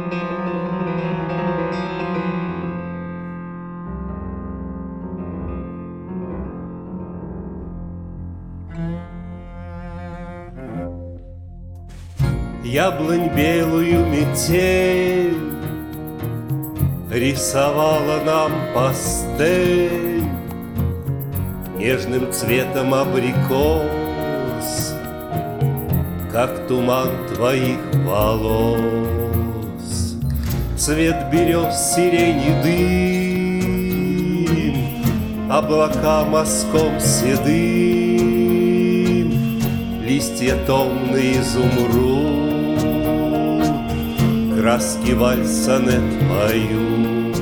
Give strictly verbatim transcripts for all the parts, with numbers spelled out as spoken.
Яблонь белую метель рисовала нам пастель нежным цветом абрикос, как туман твоих волос. Цвет берез, сирени, дым, облака мазком седым, листья томные, изумруд, краски вальсонет поют.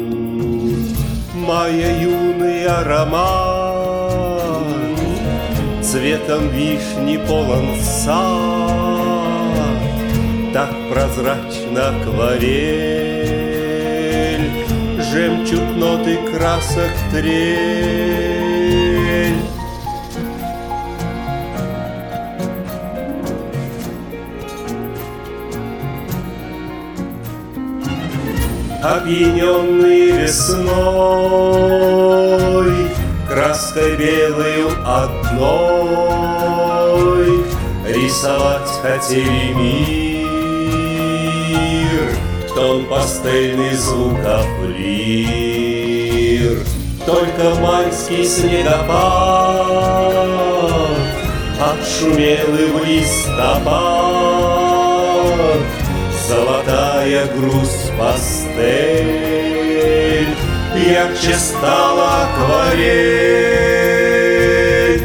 Моя юный аромат цветом вишни полон сад, так прозрачна акварель, жемчуг ноты красок трель. Опьяненный весной, краской белою одной, рисовать хотели мир, тон пастельный звукоплир. Только майский снегопад отшумел и в листопад, золотая грусть пастель, ярче стала акварель.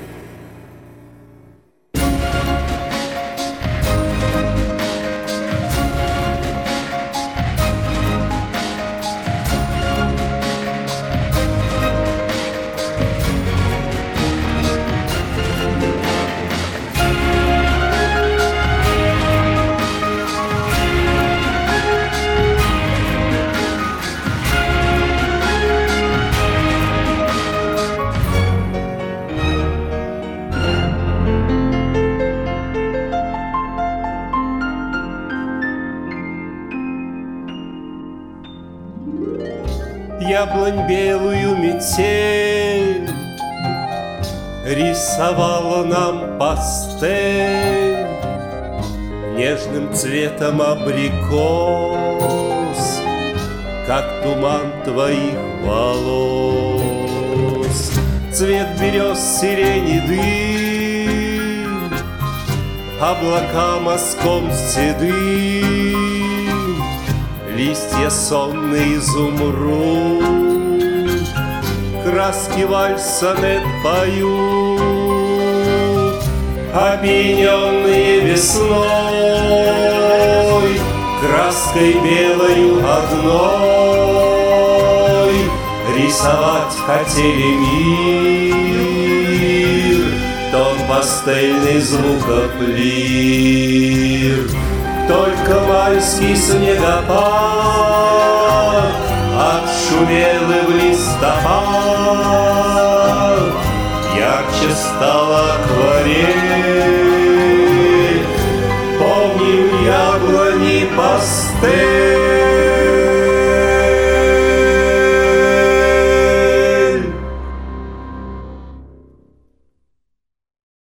Яблонь белую метель рисовала нам пастель нежным цветом абрикос, как туман твоих волос. Цвет берез, сирени, дым, облака мазком седым, листья сонный, изумруд, краски вальсонет поют. Опьяненные весной, краской белою одной, рисовать хотели мир, тон пастельный звукоплир. Только майский снегопад отшумел и в листопад, ярче стала акварель. Помним яблони пастель.